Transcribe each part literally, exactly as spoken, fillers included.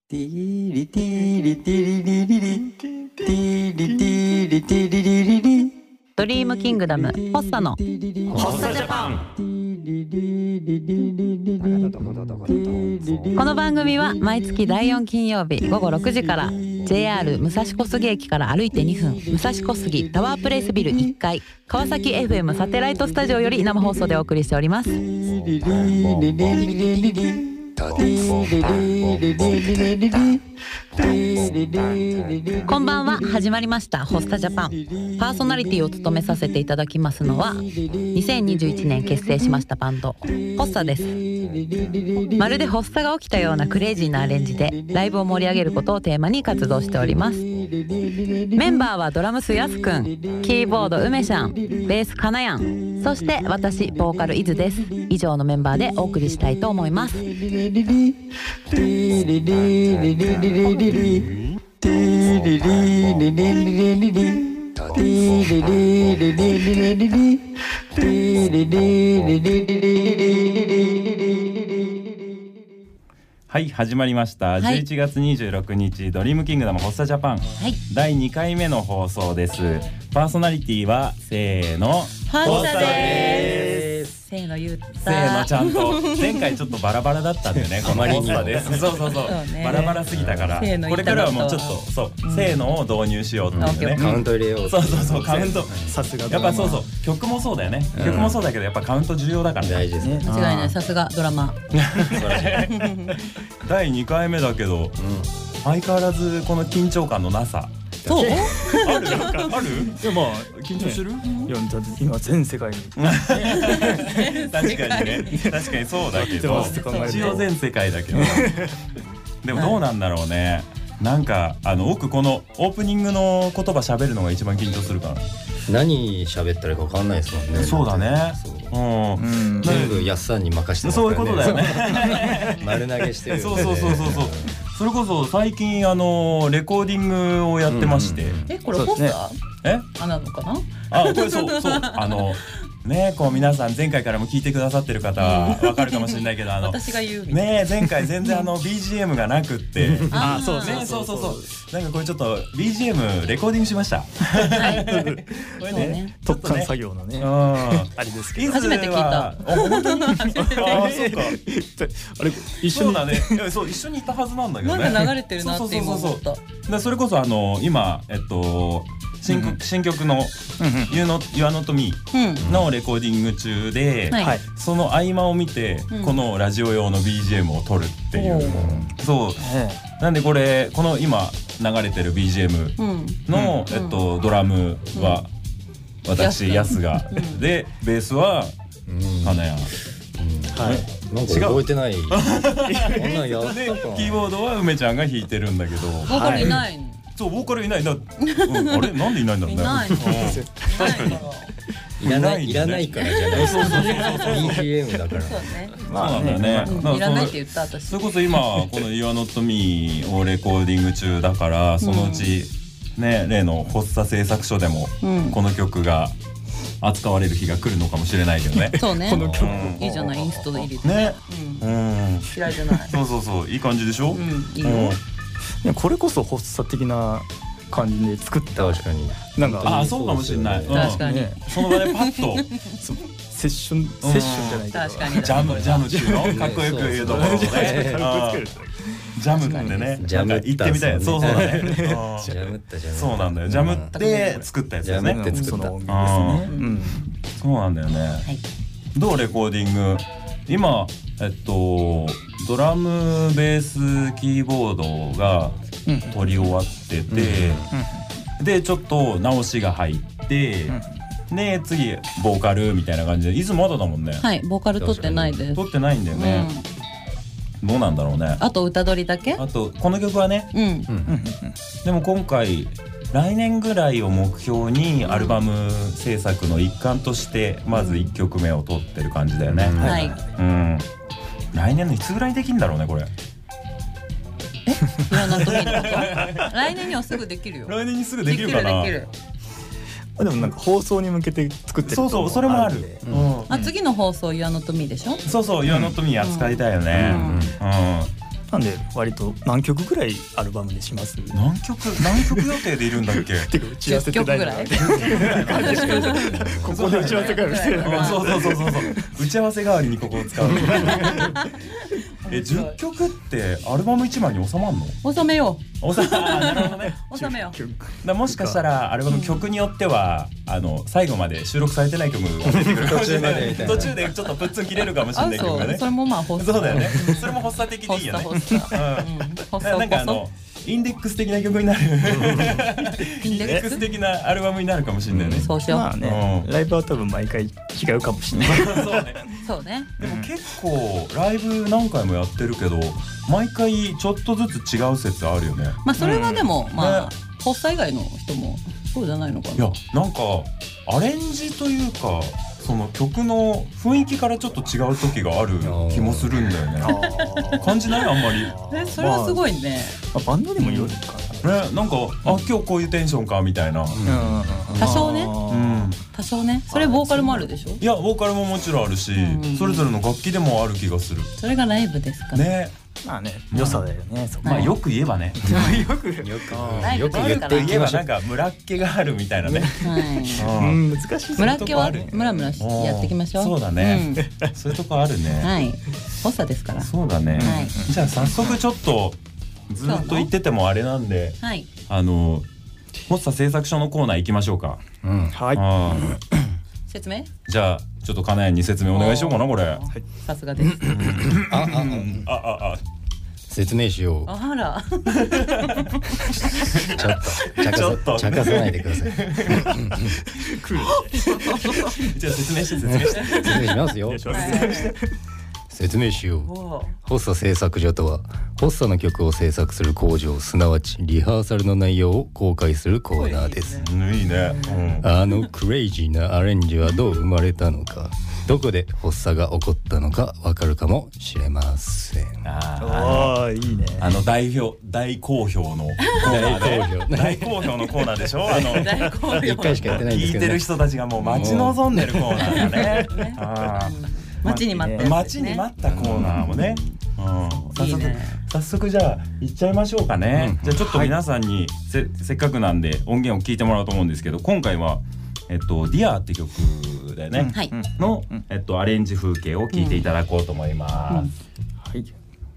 ティリティリティリリリリティリティリティリリリリドリームキングダム発作の発作ジャパン。 この番組は毎月だいよん金曜日午後ろくじから ジェイアール 武蔵小杉駅から歩いてにふん、武蔵小杉タワープレイスビルいっかい川崎 エフエム サテライトスタジオより生放送でお送りしております。こんばんは。始まりましたホスタジャパン。パーソナリティを務めさせていただきますのはにせんにじゅういちねん結成しましたバンドホッサです。まるで発作が起きたようなクレイジーなアレンジでライブを盛り上げることをテーマに活動しております。メンバーはドラムスヤスくん、キーボード梅ちゃん、ベースかなやん、そして私ボーカルイズです。以上のメンバーでお送りしたいと思います。 はい、始まりました、はい、じゅういちがつにじゅうろくにちドリームキングダム発作ジャパン、はい、だいにかいめの放送です。パーソナリティはせーの発作です。せーの言ったせーのちゃんと前回ちょっとバラバラだったんでねこの発作です。そうそうそう、ね、バラバラすぎたからこれからはもうちょっとそう、うん、せーのを導入しようと思ってね、 カウント入れよう。 そうそうそう、カウントさすがやっぱそうそう、曲もそうだよね、うん、曲もそうだけどやっぱカウント重要だからね。 大事ですね。 間違いない、さすがドラマだいにかいめだけど、うん、相変わらずこの緊張感のなさ。 そうあるあるいやまあ緊張してる、ね、いや今全世界に確かにね、確かにそうだけど一応全世界だけどでもどうなんだろうね。なんかあの奥このオープニングの言葉喋るのが一番緊張するから。 何喋ったらいいか分かんないですもんね。 そうだね。 う、うん、全部やっさんに任せてますからね。そういうことだよね。丸投げしてる。 そうそうそうそうそう。それこそ最近あのレコーディングをやってまして、うんうん、 えこれホッサー？えあなのかな？ あこれそうそうあのねこう皆さん前回からも聞いてくださってる方はわかるかもしれないけどあの私が言うみたいなね前回全然あの ビージーエム がなくってあそうねそうそうそうなんかこれちょっと ビージーエム レコーディングしました。 はいこれね特貫作業のねあれですけど初めて聞いた。 本当にあそうかあれ一緒だね。そう一緒にいたはずなんだけどね。 なんか流れてるなって今思った。 それこそあの今えっと新, うん、新曲の「You are not me」のレコーディング中で、うんはい、その合間を見て、うん、このラジオ用の ビージーエム を撮るっていう、うん、そう、うん、なんでこれこの今流れてる ビージーエム の、うんえっと、ドラムは、うん、私ヤスが、うん、でベースはかなや、 うんはい、なんか覚えてないこんなんやったかでキーボードは梅ちゃんが弾いてるんだけどボーカルいないの、はいそうボーカルいないな、うん、あれなんでいないんだろうね。いないの確かにいらないいらないからじゃない。そうそうそうそう ビージーエム だからそうね。 まあそうなんだよね、 うん、いらないって言った私。 それこそ今この You are not me をレコーディング中だからそのうちね例の発作製作所でもこの曲が扱われる日が来るのかもしれないけどね。 そうね。 この曲いいじゃないインストで入れてね。 うん。嫌いじゃない。 そうそうそういい感じでしょ。うんいいよ。 これこそ発作的な感じで作った確かになんかあそうかもしれない。 確かにその場でパッとセッションセッションじゃないけど確かにジャムジャムっていうのかっこよく言うところでジャムってねジャム言ってみたい。そうそうだね。 ジャムったジャムそうなんだよ。ジャムって作ったやつですね。 ジャムって作ったそうなんだよね。どうレコーディング今えっとドラムベースキーボードが取り終わってて、うん、でちょっと直しが入って、うん、で次ボーカルみたいな感じでいつもまだだもんね。 はいボーカル取ってないです。 取ってないんだよね、うん、どうなんだろうね。 あと歌取りだけ。 あとこの曲はね、 うんうん、 でも今回来年ぐらいを目標にアルバム制作の一環としてまずいっきょくめを取ってる感じだよね、うん、 はい、 うん、来年のいつぐらいできるんだろうねこれ。 え今のときのこと来年にはすぐできるよ。 来年にすぐできるかな。 できるできる。 でもなんか放送に向けて作ってる。 そうそうそれもある、 うんうん、あ次の放送 You are not me でしょ。 そうそう You are not me 扱いたいよね、うんうんうん、 間で割と何曲ぐらいアルバムにします？ 何曲何曲予定でいるんだっけ？ てか打ち合わせてないのかここで打ち合わせからしてるのか。 そうそうそうそうそう。打ち合わせ代わりにここを使う。え、じゅっきょくってアルバムいちまいに収まんの？ 収めよう。収めなるほどね。 収めよう。だもしかしたらアルバム曲によってはあの最後まで収録されてない曲が出てくるかもしれない。途中でちょっとプッツン切れるかもしれない曲がね。 それもまあ発作。 そうだよね。それも発作的でいいよね。なんかあのインデックス的な曲になる。インデックス的なアルバムになるかもしれないね。 そうしよう。 まあね、ライブは多分毎回違うかもしれない。 そうね。 そうね。 でも結構ライブ何回もやってるけど、毎回ちょっとずつ違う説あるよね。 まあそれはでもまあ発作以外の人もそうじゃないのかな。 いやなんかアレンジというか。その曲の雰囲気からちょっと違う時がある気もするんだよね。感じないあんまり。 え、それはすごいね。 まあ、バンドにもよるかね、なんかあ今日こういうテンションかみたいな。 多少ね。 うん。 多少ね。それボーカルもあるでしょ？ いやボーカルももちろんあるし、それぞれの楽器でもある気がする。 それがライブですかね。 まあね、良さだよね。 まあよく言えばね。 よくよくよく言って言えばなんか村っ気があるみたいなね。 はい。難しい。 村っ気はムラムラやっていきましょう。 そうだね。そういうとこあるね。 はい。発作ですから。 そうだね。じゃあ早速ちょっとずっと言っててもあれなんで、あの発作製作所のコーナー行きましょうか。 はい。 説明？ じゃあちょっと金谷に説明お願いしようかなこれ。 さすがです。 あああああ説明しよう。 あら。 ちょっとちょっと茶化さないでください。 じゃあ説明して説明して説明しますよ。説明しよう。発作製作所とは発作の曲を制作する工場、すなわちリハーサルの内容を公開するコーナーです。 いいね。 あのクレイジーなアレンジはどう生まれたのか、どこで発作が起こったのかわかるかもしれません。 ああいいね。 あの大評大好評の大好評大好評のコーナーでしょ。あの一回しかやってないんですけど、 聞いてる人たちがもう待ち望んでるコーナーだね。あ待ちに待った待ちに待ったコーナーもね。早速早速じゃあ行っちゃいましょうかね。じゃあちょっと皆さんにせせっかくなんで音源を聞いてもらおうと思うんですけど、今回はえっとディアって曲だよね。のえっとアレンジ風景を聞いていただこうと思います。はい。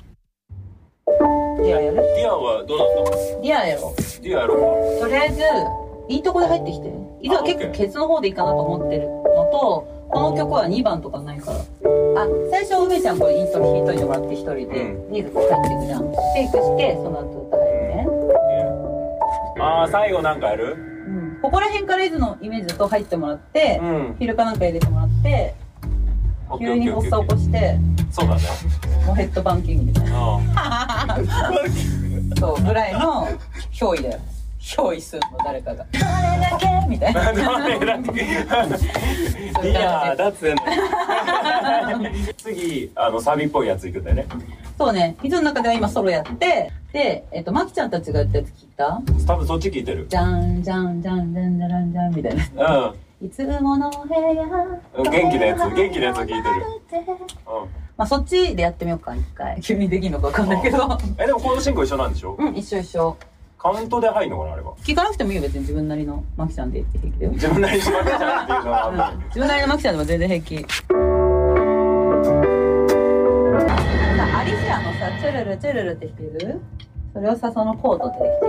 ディアやる？ ディアはどうなんだ？ ディアやろう。 ディアやろうか。 とりあえずいいとこで入ってきて。いつは結構ケツの方でいいかなと思ってるのと。この曲はにばんとかないから。あ、最初梅ちゃんこれイントロ弾いといてもらって一人で、リズム入っていくじゃん。テイクして、その後歌えるね。 あー、最後なんかやる？ うん。ここら辺からリズのイメージと入ってもらって、うん、フィルかなんか入れてもらって、急に発作起こして、 そうだね。 もうヘッドバンキングみたいな。そうぐらいの憑依だよ。憑依するの誰かが。どれだけみたいな。どれだけ。 いやーだって次あのサビっぽいやついくんだよね。 そうね。いつの中では今ソロやって、で、えっとマキちゃんたちがやったやつ聞いた？ 多分そっち聞いてる。 じゃんじゃんじゃんじゃんじゃんじゃんみたいな。うん。いつもの部屋。 元気なやつ元気なやつ聞いてる。うん。 まあそっちでやってみようか一回。急にできるのかわかんないけど。 えでもコード進行一緒なんでしょ？ うん一緒一緒。 カウントで入るのかなあれは。聞かなくてもいいよ別に自分なりのマキちゃんで平気だよ。 自分なりのマキちゃんっていうのは、うん、 自分なりのマキちゃんでも全然平気。アリシアのさチュルルチュルルって弾ける？それをさそのコードで弾ける。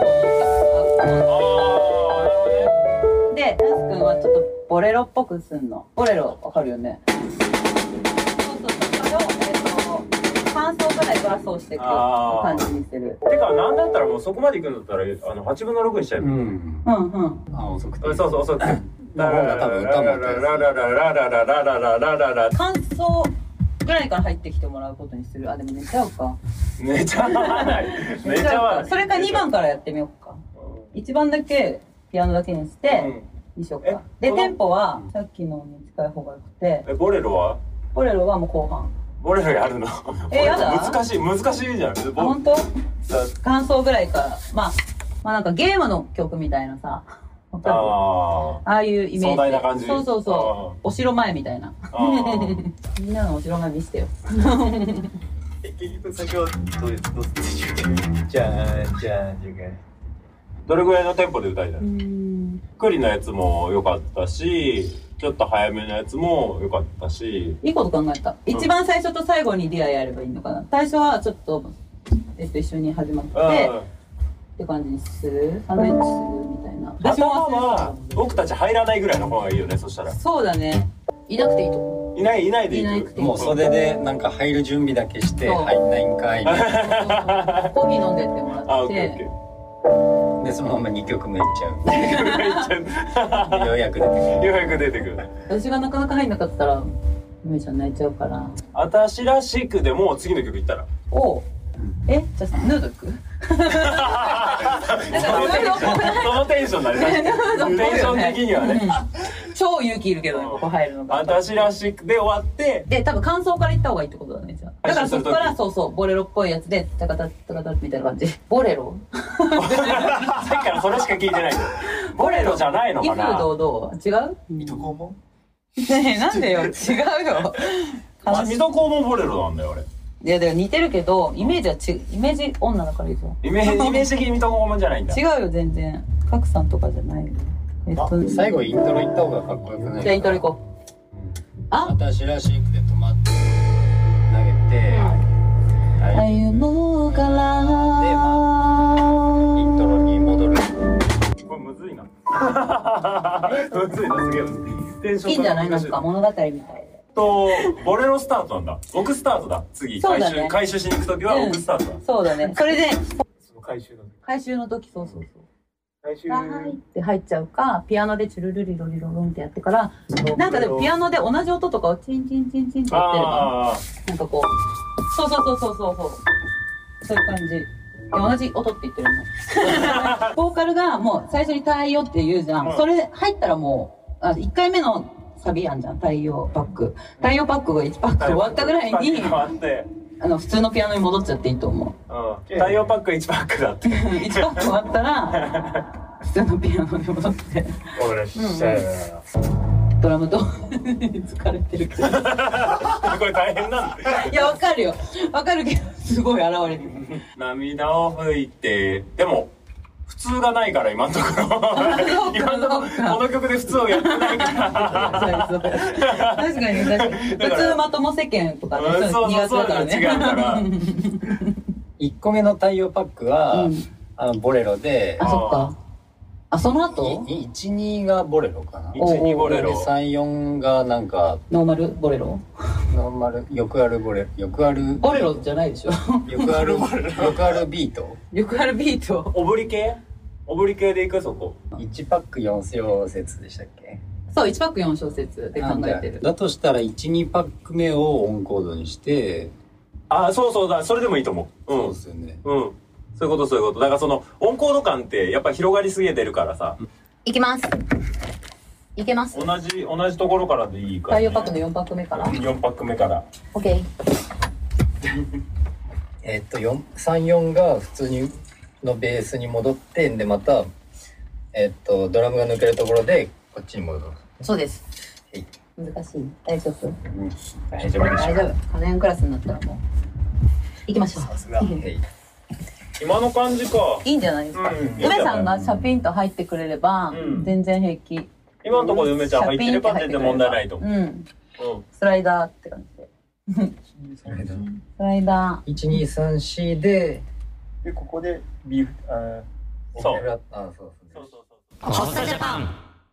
でナス君はちょっとボレロっぽくすんの。ボレロわかるよね。そうそうそうそれをえっと半奏ぐらいからそうしていく感じにする。 てかなんだったらもうそこまで行くんだったらあのはちぶんのろくにしちゃえばいい。うんうん。 あ遅くて。 そうそう遅くて。 まあ本が多分歌も歌う。ララララララララララララ。 間奏ぐらいから入ってきてもらうことにする。あでも寝ちゃうか。 寝ちゃわない。寝ちゃわない。 それかにばんからやってみようか。いちばんだけピアノだけにしてにしようか。でテンポはさっきのに近い方がよくて。 えボレロは？ ボレロはもう後半。 ボレロやるの？ えやだ。 難しい難しいじゃん。 本当？間奏ぐらいからまあまあなんかゲームの曲みたいなさ。あああいうイメージ。壮大な感じ。 そうそうそう。お城前みたいな。みんなのお城前見せてよ。 結局先はどうですどうするじゃあじゃあじゃあどれぐらいのテンポで歌いたいの？クリのやつも良かったし、ちょっと早めのやつも良かったし。 いいこと考えた。一番最初と最後にディアやればいいのかな。最初はちょっと、えっと、一緒に始まって、って感じにするサンドイッチするみたいな。 頭は僕たち入らないぐらいの方がいいよね、そしたら。 そうだね。いなくていいと思う。 いないいないでいいく。 もう袖でなんか入る準備だけして入んないんかい。 コーヒー飲んでってもらって。 あ、オッケーオッケー。 でそのままにきょくめいっちゃう。ようやく出てくる。 ようやく出てくる。 私がなかなか入んなかったらゆめちゃん泣いちゃうから。 私らしくでもう次の曲いったら。 おう。え、じゃあヌード行く？ そのテンションだね。テンション的にはね。 超勇気いるけどね、ここ入るのが。 私らしくで終わって、 で多分感想から言った方がいいってことだね、じゃあ。だからそこからそうそうボレロっぽいやつでタカタタカタみたいな感じ。ボレロ？ さっきからそれしか聞いてない。ボレロじゃないのかな。 威風堂々違う？ 水戸黄門？ ねえなんでよ、違うよ。 水戸黄門ボレロなんだよ俺。 いやでも似てるけどイメージはちイメージ女だからいいぞ。 イメージイメージ的に水戸黄門じゃないんだ。 違うよ全然。角さんとかじゃないよ。えっと最後イントロ行った方がかっこよくない？ じゃあイントロ行こう。あ？ 私らしくで止まって投げて、 歩むから。 でまあイントロに戻る。 これむずいな。むずいなすげえ。テンションいいんじゃないなんか物語みたいで。 とボレロスタートなんだ。僕スタートだ。次回収回収しに行くときは僕スタートだ。 そうだね。それで回収の時回収の時そうそうそう。 回収はいって入っちゃうか、ピアノでチュルルリロリロロンってやってから、なんかでもピアノで同じ音とかをチンチンチンチンってやってれば、なんかこう、そうそうそうそうそうそう、そういう感じ。同じ音って言ってるの。ボーカルがもう最初に太陽って言うじゃん。それ入ったらもう、あ、いっかいめのサビやんじゃん、太陽パック。太陽パックがいちパック終わったぐらいに、あの普通のピアノに戻っちゃっていいと思う。 うん、太陽パックいちパックだって。 いちパック終わったら普通のピアノに戻って。 俺しちゃう。 ドラムと疲れてるけど。 これ大変なんだ。 いやわかるよ。わかるけどすごい現れてる。 涙を拭いて、でも普通がないから今のところ。今のところこの曲で普通をやってないから。 確かに確かに。普通まとも世間とかね、 そう苦手だからね。 違うから。 いっこめの太陽パックは、あのボレロで、 あ、そっか。あ、その後いち、にがボレロかな。 いち、にボレロ。 さん、よんがなんかノーマルボレロノーマル、よくあるボレロ。よくある。 ボレロじゃないでしょ。 よくある、よくあるビート。 よくあるビート。 オブリ系オブリ系でいくそこ。 いちパックよん小節でしたっけ？ そう、いちパックよん小節で考えてる。 だとしたらいち、にパック目をオンコードにして、 あ、そうそうだ、それでもいいと思う。うん。 そうですよね。 うん。そういうことそういうこと。だからそのオンコード感ってやっぱ広がりすぎてるからさ。 いきます。いけます。 同じ同じところからでいいから、 ね。太陽パックのよんパック目から。 よんパック目から。 オッケー。 えっとさん、よんが普通にのベースに戻ってでまたえっとドラムが抜けるところでこっちに戻る。 そうです。難しい。大丈夫。 うん、大丈夫でしょ。 大丈夫。カネンクラスになったらもう行きましょう。 さすが。 今の感じか。 いいんじゃないですか。梅さんがシャピンと入ってくれれば全然平気。 今のところで梅ちゃん入ってれば全然問題ないと思う。うん。 スライダーって感じで。スライダー。スライダー。 いち、に、さん、よんででここでビーフあそう。 あ、そうそうそうそう。ホストジャパン。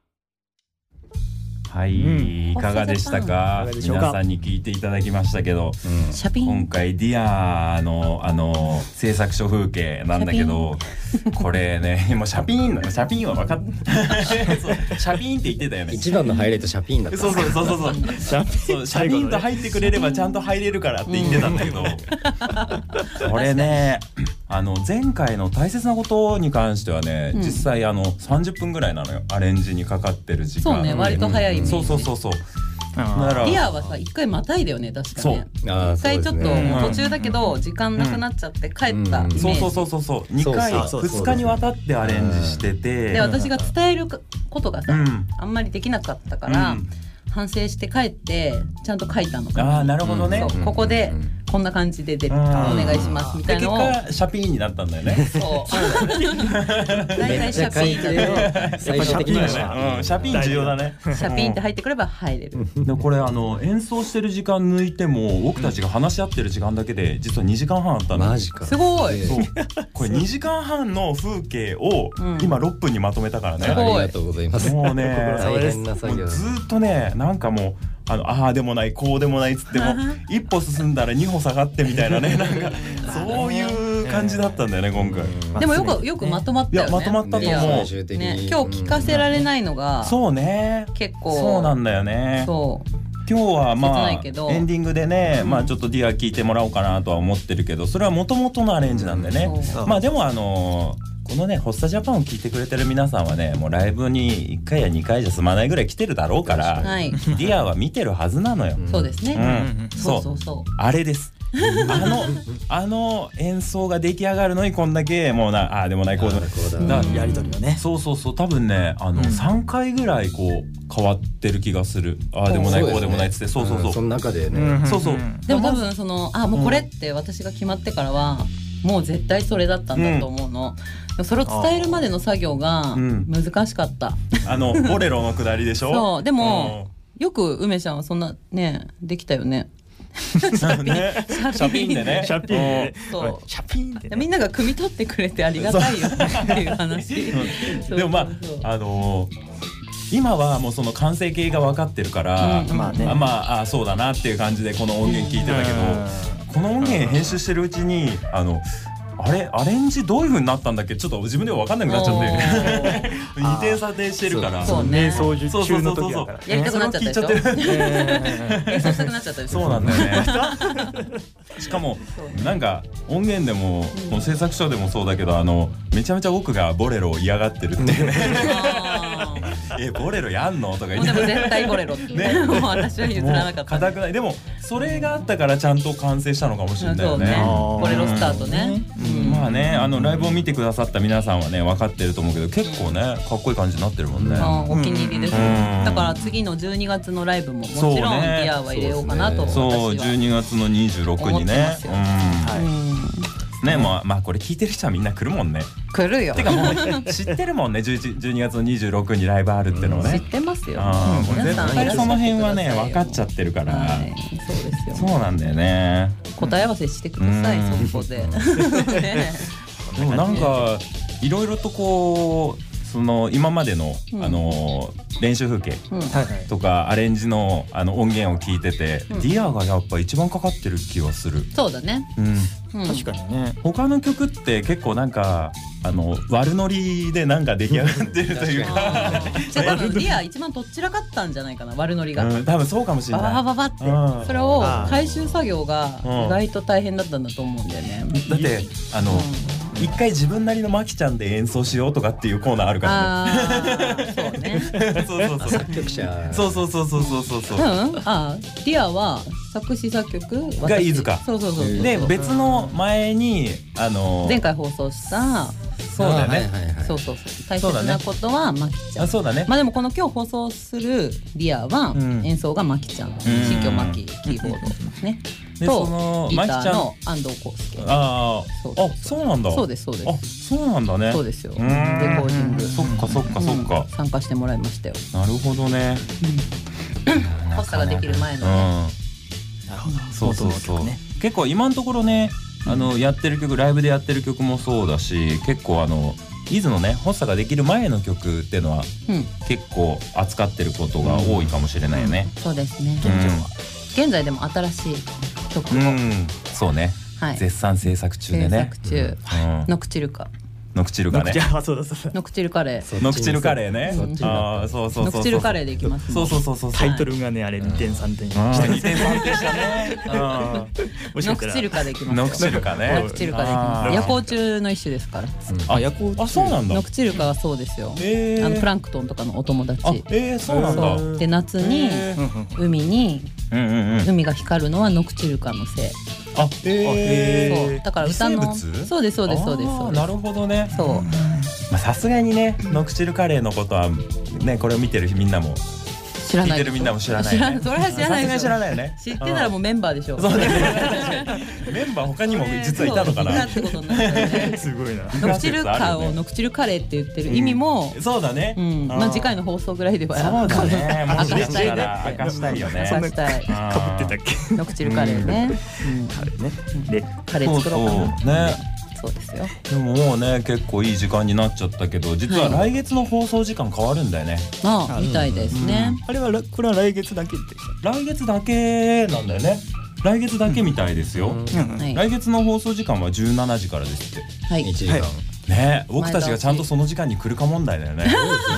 はい、いかがでしたか。皆さんに聞いていただきましたけど、今回ディアのあの制作所風景なんだけど、これね、もうシャピーンのシャピーンは分かっシャピーンって言ってたよね。 一番のハイライトシャピーンだった。 そうそうそうそうそう。シャピーンと入ってくれればちゃんと入れるからって言ってたんだけど、これね、あの前回の大切なことに関してはね、実際あのさんじゅっぷんぐらいなのよ、アレンジにかかってる時間。 そうね、割と早い。 そうそうそうそう。 ディアはさ一回またいだよね、確かね。一回ちょっと途中だけこと時間なくなっちゃって帰ったイメージ。 そうそうそうそうそう。にかいふつかにわたってアレンジしてて、 で私が伝えることがさあんまりできなかったから反省して帰ってちゃんと書いたのかな。 ああ、なるほどね。 ここでこんな感じででお願いしますみたいなのを結果シャピーンになったんだよね。 そう大体シャピーンだと最終的にはシャピーン重要だね。 シャピーンって入ってくれば入れる。 でこれあの演奏してる時間抜いても僕たちが話し合ってる時間だけで実はにじかんはんあったんだ。 マジか。 すごい。 そうこれにじかんはんの風景を今ろっぷんにまとめたからね。 すごいありがとうございます。 もうね大変な作業。 ずっとねなんかもうあのああでもないこうでもないっつっても一歩進んだら二歩下がってみたいなねなんかそういう感じだったんだよね今回。 でもよくよくまとまったよね。 いやまとまったと思う。 最終的にね、今日聞かせられないのがそうね結構そうなんだよね。 そう今日はまあ切ないけどエンディングでね、 うんまあちょっとディア聞いてもらおうかなとは思ってるけどそれは元々のアレンジなんでね、 そうまあでもあのーこのねホッサジャパンを聞いてくれてる皆さんはねもうライブにいっかいやにかいじゃ済まないぐらい来てるだろうからはい、 ディアは見てるはずなのよ。 そうですね、 うんそうそうそうあれですあのあの演奏が出来上がるのにこんだけもうなああでもないこうでもないこうだだやりとりがね。 そうそうそう多分ねあの、 うんさんかいぐらいこう変わってる気がする。ああでもないこうでもないっつってそうそうそうその中でね、 そうそうでも多分そのあもうこれって私が決まってからはもう絶対それだったんだと思うの、でもそれを伝えるまでの作業がうん難しかった、 あのボレロの下りでしょ。 そうでも、よく梅ちゃんはそんなねできたよね。 シャピねシャピンでねシャピーンでそうシャピーンってね。 みんなが汲み取ってくれてありがたいよっていう話。そうでもまあそうそうあのー今はもうその完成形が分かってるから、 うんまあねあまああそうだなっていう感じでこの音源聞いてたけど、この音源編集してるうちにあのあれアレンジどういう風になったんだっけちょっと自分では分かんなくなっちゃって二点査定してるからそうね瞑想中の時だから。 やりたくなっちゃったでしょ。 それを聞いちゃってる演奏したくなっちゃったでしょ。 そうなんだよねしかもなんか音源でも、この制作書でもそうだけどあのめちゃめちゃ僕がボレロを嫌がってるっていうねあえボレロやんのとか言ーもうでっても絶対ボレロってねもう私は譲らなかった。 硬くないでもそれがあったからちゃんと完成したのかもしれないよね。 そうねボレロスタートね。 うんまあねあのライブを見てくださった皆さんはね分かってると思うけど結構ねかっこいい感じになってるもんね。 あーお気に入りです、 うんだから次のじゅうにがつのライブももちろんデそうねィアは入れようかなと私はそうじゅうにがつのにじゅうろくにね思ってますようんうんねまあまあこれ聞いてる人はみんな来るもんね。 来るよ。 てかもうね知ってるもんねじゅうにがつのにじゅうろくにライブあるってのを知っね。 てますよ。 あーもう皆さん絶対その辺はねいらっしゃってくださいよ分かっちゃってるから。 はい、そうですよ。 そうなんだよね。 答え合わせしてください、 うんそこで。ねでもなんかいろいろとこうその今までの、 うんあの練習風景うんはいはい。 とかアレンジのあの音源を聞いてて、 うんディアがやっぱ一番かかってる気はする。 そうだね。 うん、 うん確かにね。 他の曲って結構なんかあの悪ノリでなんか出来上がってるというか、 あーじゃあ多分ディア一番とっちらかったんじゃないかな悪ノリが。 うん、多分そうかもしれババない。 バババって、 うんそれをあー回収作業が意外と大変だったんだと思うんだよね。 だってあの、一回自分なりのマキちゃんで演奏しようとかっていうコーナーあるからああ、そうね。 ね。そうそうそう。 作曲者そうそうそうそうそうそうそううん、あ、ディアは作詞作曲が飯塚そうそうそうそう。 で別の前にあの前回放送したそうだよね。 はいはいはいそうそうそう大切なことはマキちゃん。 あそうだね。 まあでもこの今日放送するディアはうん演奏がマキちゃん、新居マキキーボードね。 でとそのギタマキちゃんーの安藤康介。 あそうああそうなんだ。 そうですそうです。 あそうなんだね。 そうですよ。レうーんコーディング。 そっかそっかそっかうん。参加してもらいましたよ。 なるほどね。 発作ができる前うん。 のね。 なるほど。 そうそうそう元の曲ね。 結構今のところねあのやってる曲ライブでやってる曲もそうだし結構あの伊豆のね発作ができる前の曲っていうのはうん、 結構扱ってることが多いかもしれないよね。 そうですね。 うん現在でも新しい曲を、 うん、そうね、 はい、 絶賛制作中で制ね作。中、 うん、 ノクチルカ、 ノクチルがねじ。ゃあそうだそうだ。 ノクチルカレー、 ノクチルカレーねそっ。ちああ、そうそうそうそう。 ノクチルカレーでいきますね。 そうそうそうそう。 タイトルがねあれにてんさんてんあーしてにてんさんてんしたね。 ノもしかしたらクチルカでいきますよ。 ノクチルカね。 ノクチルカでいきます。 あー夜行中の一種ですから。 あ、 夜行あ、そうなんだノ。クチルカはそうですよ。 えーあのプランクトンとかのお友達。 あ、えー、そうなんだ。 そうで夏にえうんうん海にうんうんうん。 海が光るのはノクチルカのせい。 あ、えー、 そうだから歌の微生物そうですそうですそうですそうです。 あーなるほどね。 そう。 まあさすがにね、ノクチルカレーのことはねこれを見てるみんなも知らない。 聞いてるみんなも知らない、ね。 知らない。それは知らない。 さすがに知らないよね。 知ってたらもうメンバーでしょ。 そうね。メンバー他にも実はいたのかな。 いたってことになっちゃうね。 すごいな。 ノクチルカをノクチルカレーって言ってる意味も、 そうだね。 まあ次回の放送ぐらいではそうだね。もし明かしたいら明かしたいよね。 明かしたい。 かぶってたっけ。 ノクチルカレーね。 カレーね。でカレー作ろうかな。 ね。 そうですよ。 でももうね結構いい時間になっちゃったけど、実は来月の放送時間変わるんだよね。 ああ、みたいですね。 あれはこれは来月だけで来月だけなんだよね。来月だけみたいですよ。来月の放送時間はじゅうしちじからですって。 はい。 いちじかん。 ね、僕たちがちゃんとその時間に来るか問題だよね。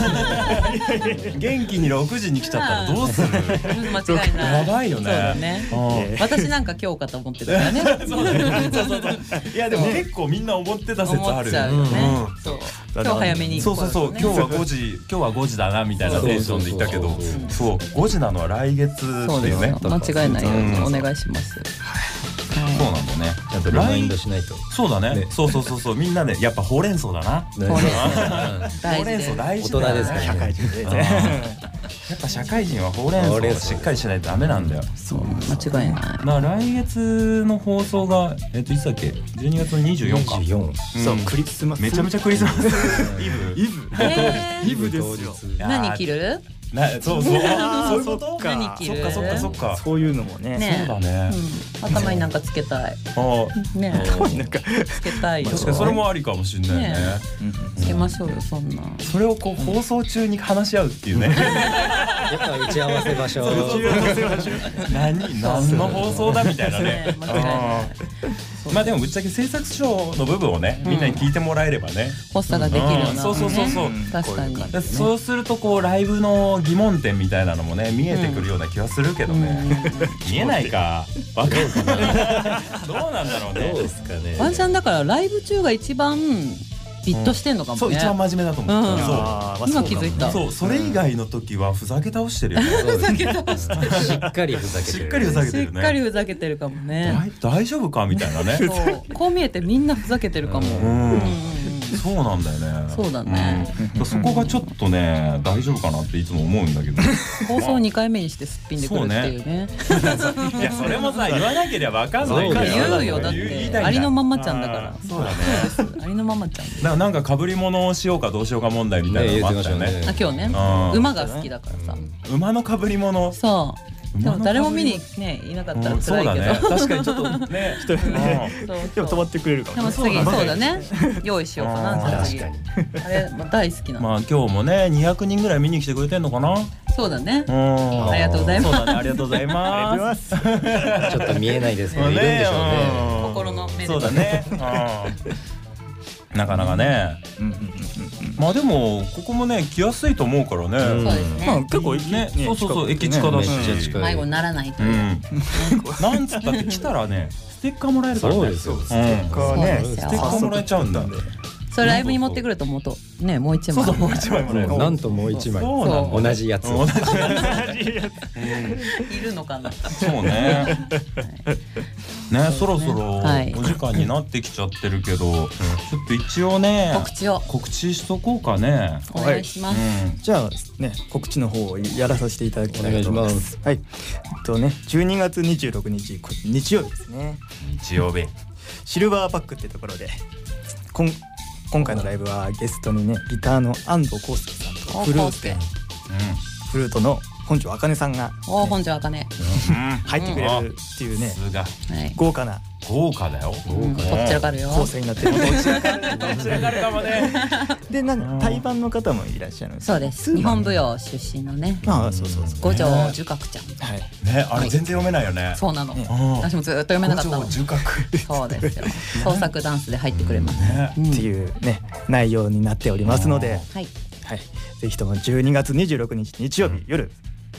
元気にろくじに来ちゃったらどうする？ 間違いない。 やばいよね。 そうだね。私なんか今日かと思ってたからね。 そうだね。そうそうそう。いやでも結構みんな思ってた説ある。 思っちゃうよね。そう。今日早めに。 そうそうそう。今日はごじ、今日はごじだなみたいなテンションで言ったけど、そうごじなのは来月っていうね。 間違いないようにお願いします。 そうなんだね。 ちゃんとリマインドしないと。 そうだね。そうそうそうそう。みんなでやっぱほうれん草だな。 ほうれん草大事。 大人ですからね。 社会人で。 やっぱ社会人はほうれん草をしっかりしないとダメなんだよ。 そう間違いない。 まあ来月の放送がえっといつだっけ？じゅうにがつのにじゅうよっか。 そうクリスマス。 めちゃめちゃクリスマス。イブ。 イブ。イブですよ。 何着る？ なそうそうそういうこと？ 何着る？ そっかそっかそっか。 そういうのもね。 そうだね。 頭になんかつけたい。 あね。 頭になんかつけたいよ。 確かにそれもありかもしれないね。 つけましょうよそんな。 それをこう放送中に話し合うっていうね。 やっぱ打ち合わせ場所。 何何の放送だみたいなね。 間違いない。 まあでもぶっちゃけ制作書の部分をねみんなに聞いてもらえればね発作ができるような。 そうそうそうそう。 確かに。 そうするとこうライブの疑問点みたいなのもね見えてくるような気はするけどね。見えないか。わかるかな。どうなんだろうね。 どうですかね。 ワンちゃんだからライブ中が一番ビッとしてんのかもね。 そう一番真面目だと思う。 そう今気づいた。 そうそれ以外の時はふざけ倒してるよね。 ふざけ倒してる。 しっかりふざけてる。 しっかりふざけてるね。 しっかりふざけてるかもね。 大丈夫かみたいなね。 そうこう見えてみんなふざけてるかも。 そうなんだよね。 そうだね。 そこがちょっとね大丈夫かなっていつも思うんだけど。 放送にかいめにしてすっぴんでくるっていうね。 いやそれもさ言わなければわかんないから。 言うよだってありのまんまちゃんだから。 そうだね。 ありのままちゃん。 なんか被り物をしようかどうしようか問題みたいなのもあったよね。 あ今日ね。馬が好きだからさ。 馬の被り物。 そう。でも誰も見にねいなかったら辛いけど。 確かにちょっとね。 でも止まってくれるかも。 でも次そうだね。用意しようかな次。あれ大好きな。 まあ今日もねにひゃくにんぐらい見に来てくれてんのかな。 そうだね。ありがとうございます。 ありがとうございます。 ちょっと見えないですけどいるんでしょうね。 心の目で。 そうだね。なかなかね。まあでもここもね来やすいと思うからね。 そうですね。 まあ結構ね、 そうそうそう駅近だし、 迷子にならないという。 なんつったって来たらねステッカーもらえるからね。 そうですよ。 ステッカーね、 ステッカーもらえちゃうんだ。 それライブに持ってくると思うとねもう一枚。 そうそうもう一枚もらえる。 なんともう一枚。 そう同じやつ。 同じやつ。いるのかな。 そうね。ねそろそろお時間になってきちゃってるけど、ちょっと一応ね告知を告知しとこうかね。 お願いします。 じゃあね告知の方をやらさせていただきたいと思います。はい。えっとねじゅうにがつにじゅうろくにち日曜日ですね。 日曜日。 シルバーパックってところで今今回のライブはゲストにねギターの安藤康介さんとフルートでフルートの本庄茜さんがお本庄茜入ってくれるっていうね豪華な豪華だよ。 こっちらかるよ。 構成になってる。 どちらかるかもね。 でなん対バンの方もいらっしゃるんです。 そうです。日本舞踊出身のね。 ああそうそうそう。 五条樹角ちゃん。 はい。 ねあれ全然読めないよね。 そうなの。私もずっと読めなかったの。 五条樹角。 そうですよ。創作ダンスで入ってくれます。 っていうね内容になっておりますので。 はい。 はい。ぜひともじゅうにがつにじゅうろくにち日曜日夜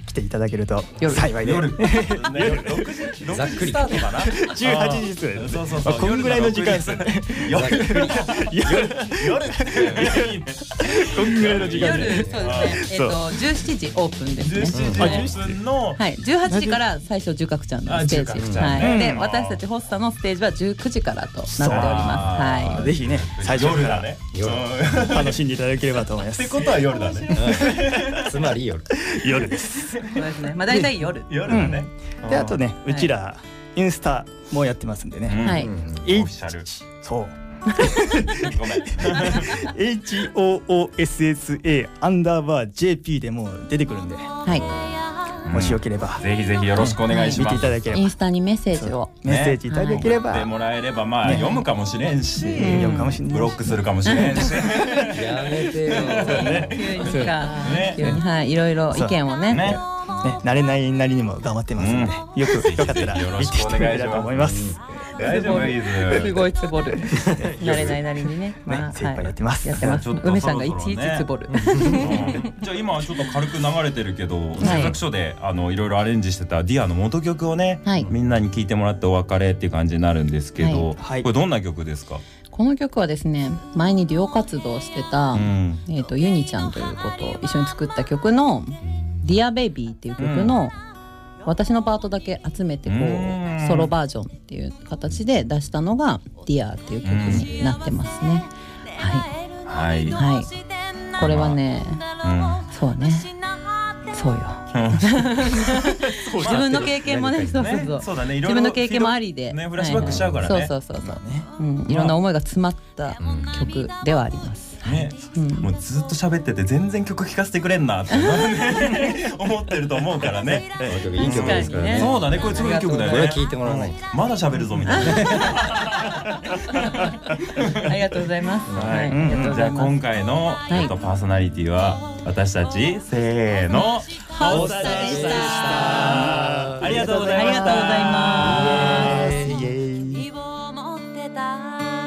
来ていただけると夜幸いで。 夜夜ろくじざっくりスタートかな。 じゅうはちじです。 そうそうそう。 こんぐらいの時間ですよね。 夜夜夜いいね。 こんぐらいの時間夜で。 そうですね。えっとじゅうしちじオープンですね。 じゅうしちじオープンのはい、じゅうはちじから最初じゅうかくちゃんのステージ、はい、で私たちホッサのステージはじゅうくじからとなっております。はい。 ぜひね最初から夜だね。 楽しんでいただければと思います。 ってことは夜だね。 つまり夜夜です。 そうですね。まあ大体夜。 夜だね。 であとねうちらインスタもやってますんでね。 はい。 オフィシャル。 そう。 ごめん。 エイチオーオーエスエスエー アンダーバー ジェーピー でも出てくるんで、 はい。 もしよければぜひぜひよろしくお願いし見ます。 ていただければインスタにメッセージを。 メッセージいただければ送ってもらえればまあ読むかもしれんし、 読むかもしれない。 ブロックするかもしれんし。 やめてよ急にかね急にはいいろいろ意見をね。 ね。 ね慣れないなりにも頑張ってますんで、よくよかったらよろ見してくお願いしいただければと思いまますす。 大丈夫イすズ。 ごいつぼる。慣れないなりにね。まあ精一杯やってますやってます。 ちょっと梅さんがいそろそろねちいちつぼる。 じゃあ今はちょっと軽く流れてるけど、制作所であのいろいろアレンジしてたディアの元曲をね、 はいみんなに聴いてもらってお別れっていう感じになるんですけど、 はいこれどんな曲ですか？ この曲はですね、前にデュオ活動してた、 うんえっとユニちゃんという子と一緒に作った曲のディアベイビーっていう曲の私のパートだけ集めてこうんうソロバージョンっていう形で出したのがディアっていう曲になってますね。ははい。 いはい。これはね、 うんそうね。そうよ。自分の経験もね、そうそうそう。 ねそうだね。いろいろ自分の経験もありで、 ねフラッシュバックしちゃうからね。 はいそうそうそうそう。うん、いろんな思いが詰まった曲ではあります。 ね、 うんもうずっと喋ってて全然曲聴かせてくれんなって思ってると思うからね。 いい曲ですからね。 そうだね、これすごいいい曲だよね。 これは聴いてもらわないと。 まだ喋るぞみたいな。 ありがとうございます。 はいありがとうごじゃあざいます。 今回の、 いえっと、パーソナリティは私たちせーのホッサでした。 ありがとうございました。 ありがとうございます。 イエーイ。 希望を持ってた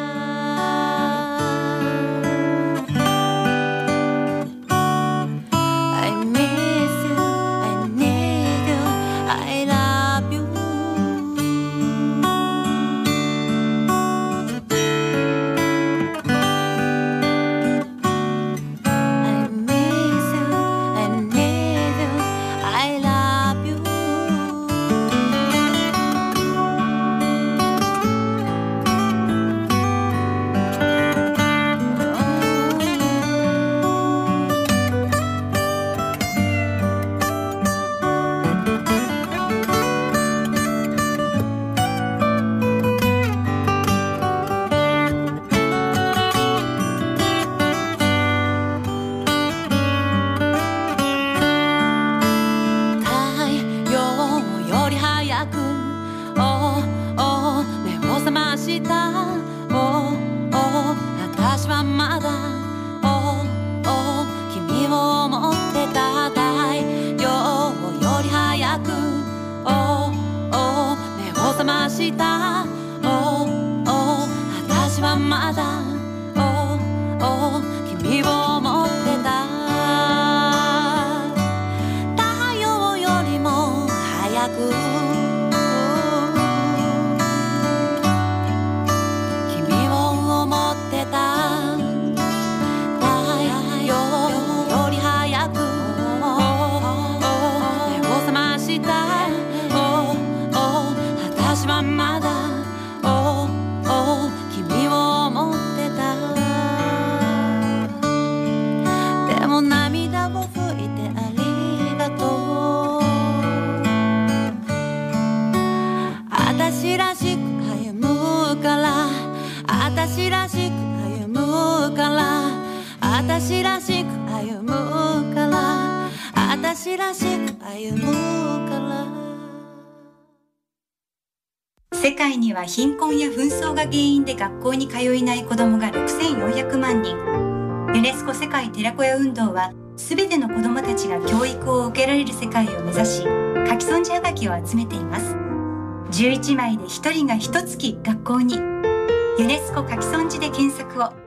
世界には貧困や紛争が原因で学校に通えない子どもがろくせんよんひゃくまんにん。ユネスコ世界寺子屋運動はすべての子どもたちが教育を受けられる世界を目指し、書き損じはがきを集めています。じゅういちまいでひとりがひとつき学校に。ユネスコ書き損じで検索を。